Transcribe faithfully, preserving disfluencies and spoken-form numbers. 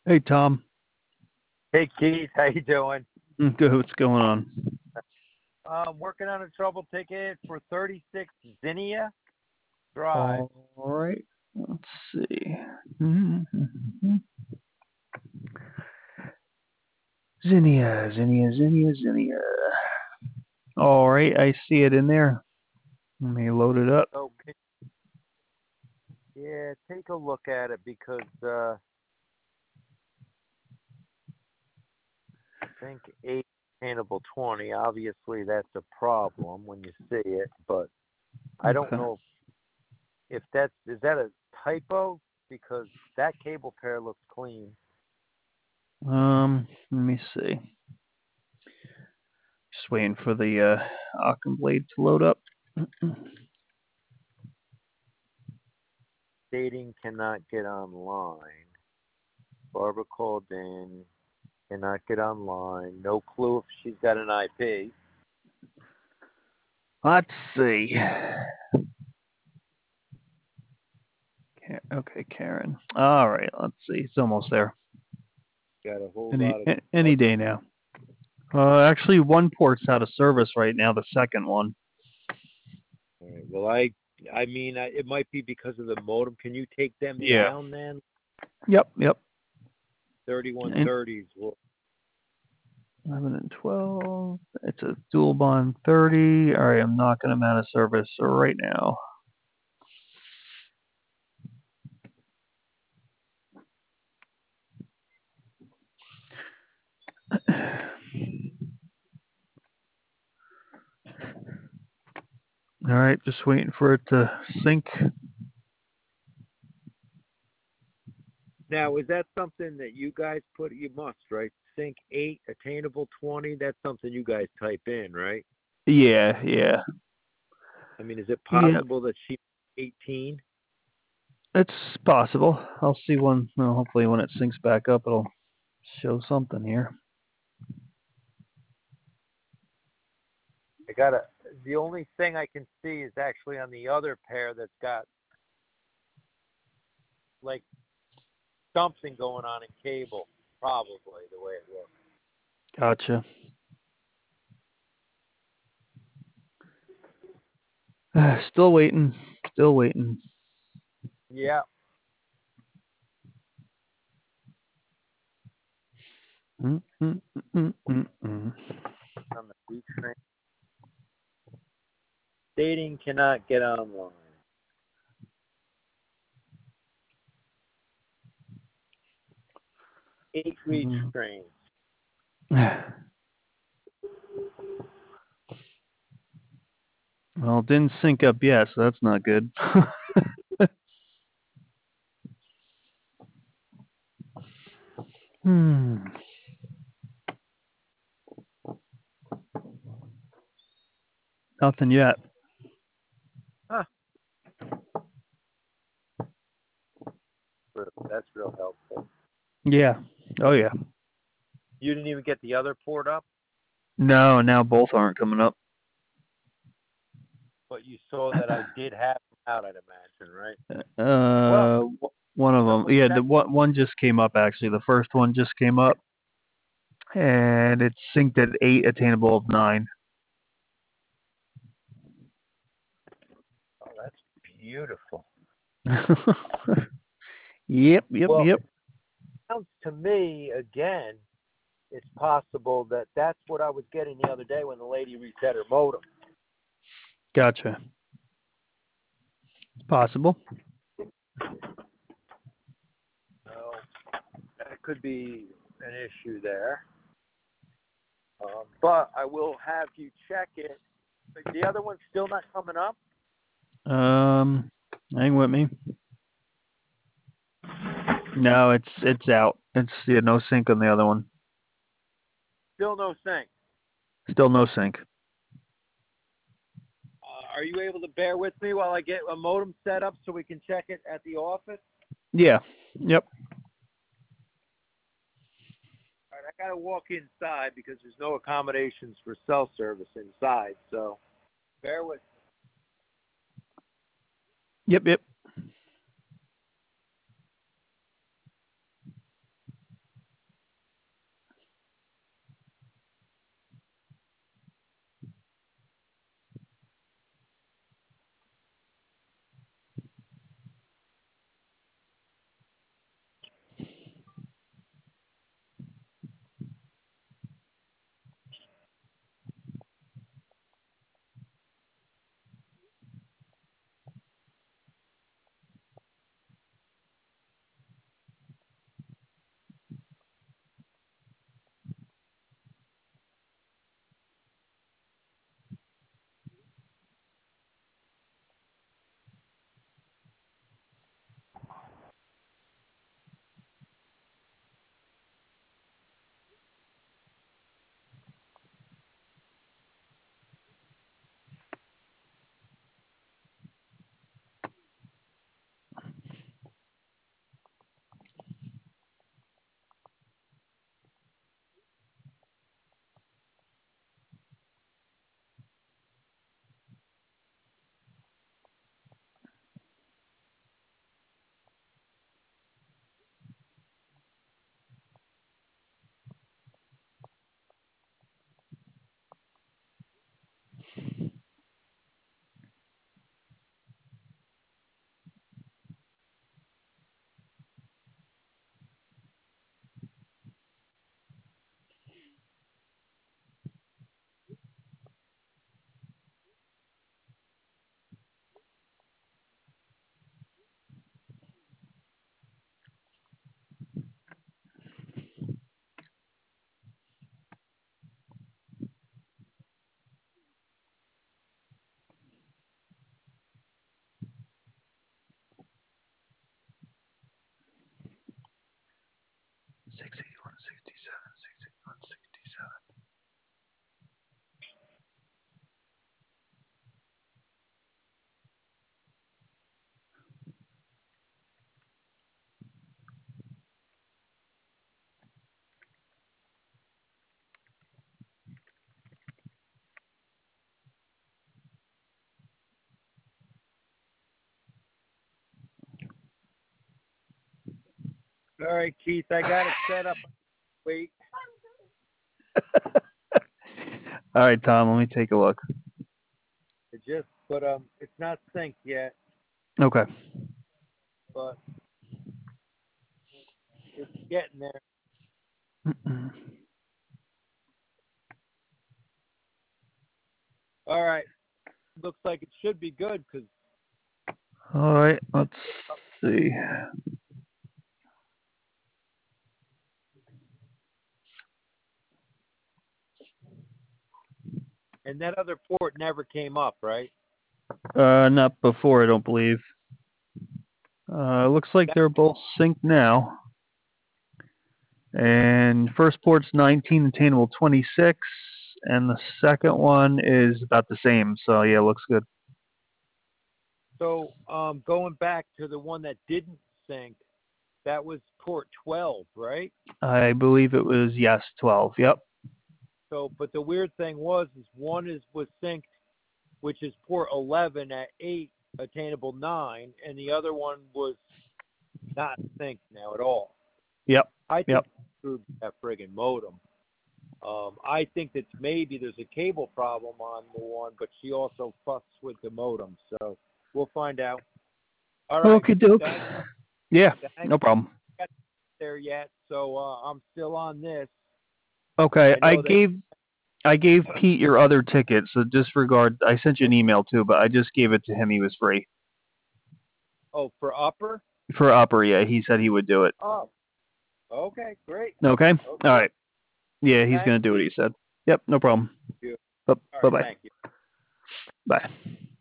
Hey Tom. Hey Keith, how you doing? Mm, good. What's going on? I'm working on a trouble ticket for thirty-six Zinnia Drive. All right. Let's see. Mhm. Zinnia, Zinnia, Zinnia, Zinnia. All right, I see it in there. Let me load it up. So yeah, take a look at it because uh, I think eight attainable twenty. Obviously, that's a problem when you see it, but I don't Okay. know if that's is that a typo because that cable pair looks clean. Um, let me see. Just waiting for the uh, Occam blade to load up. Dating cannot get online. Barbara called in, cannot get online. No clue if she's got an I P. Let's see. Okay, Karen. All right. Let's see. It's almost there. Got a whole Any lot of any day now. Uh, actually, one port's out of service right now. The second one. All right. Well, I I mean, I, it might be because of the modem. Can you take them Yeah. down then? Yep. Yep. thirty-one And thirties. Well, eleven and twelve. It's a dual bond thirty. All right, I'm knocking them out of service right now. All right, just waiting for it to sync. now is that something that you guys put? You must, right? Sync eight, attainable twenty. That's something you guys type in, right? Yeah, yeah, I mean, is it yeah. possible that she eighteen? It's possible. I'll see when. Well, hopefully, when it syncs back up, it'll show something here. I gotta. The only thing I can see is actually on the other pair that's got like something going on in cable. Probably the way it looks. Gotcha. Still waiting. Still waiting. Yeah, Mm, mm, mm, mm, mm. on the B train. Dating cannot get online. Eight reach Mm. trains. Well, it didn't sync up yet, so that's not good. Hmm. Nothing yet. Huh. That's real helpful. Yeah. Oh yeah. You didn't even get the other port up, No, now both aren't coming up. but you saw that I did have them out, I'd imagine, right? Well, Uh, one of them. double Yeah, the check. one one just came up actually. The first one just came up, and it's synced at eight, attainable of nine. Oh, that's beautiful. Yep, yep, Well, yep. it sounds to me, again, it's possible that that's what I was getting the other day when the lady reset her modem. Gotcha. Possible. So that could be an issue there. Um, but I will have you check it. The other one's still not coming up. Um, hang with me. No, it's it's out. It's yeah, no sync on the other one. Still no sync. Still no sync. Uh, are you able to bear with me while I get a modem set up so we can check it at the office? Yeah. Yep. All right, I got to walk inside because there's no accommodations for cell service inside. So bear with. Yep. Yep. six eighty-one sixty-seven, six eighty-one sixty-seven. All right, Keith, I got it set up. Wait. All right, Tom, let me take a look. It just, but um, it's not synced yet, Okay. but it's getting there. All right. Looks like it should be good because. All right, let's see. And that other port never came up, right? Uh, not before, I don't believe. Uh, looks like they're both synced now. And first port's nineteen, attainable twenty-six, and the second one is about the same. So yeah, looks good. So um, going back to the one that didn't sync, that was port twelve, right? I believe it was yes, twelve. Yep. So, but the weird thing was, is one is was synced, which is port eleven at eight, attainable nine, and the other one was not synced now at all. Yep. I think Yep. through that friggin' modem. Um, I think that maybe there's a cable problem on the one, but she also fucks with the modem. So we'll find out. All right. Okay, doke. Thanks. Yeah, Thanks. no problem. Not there yet, so uh, I'm still on this. Okay, I I know that. gave I gave Pete your other ticket, so disregard. I sent you an email too, but I just gave it to him. He was free Oh, for upper. for upper. Yeah, he said he would do it. Oh. Okay. Great. Okay. Okay. All right. Yeah, he's Thanks, gonna do what he said. Yep, no problem. Keith. Bye All right. bye. Thank you. Bye.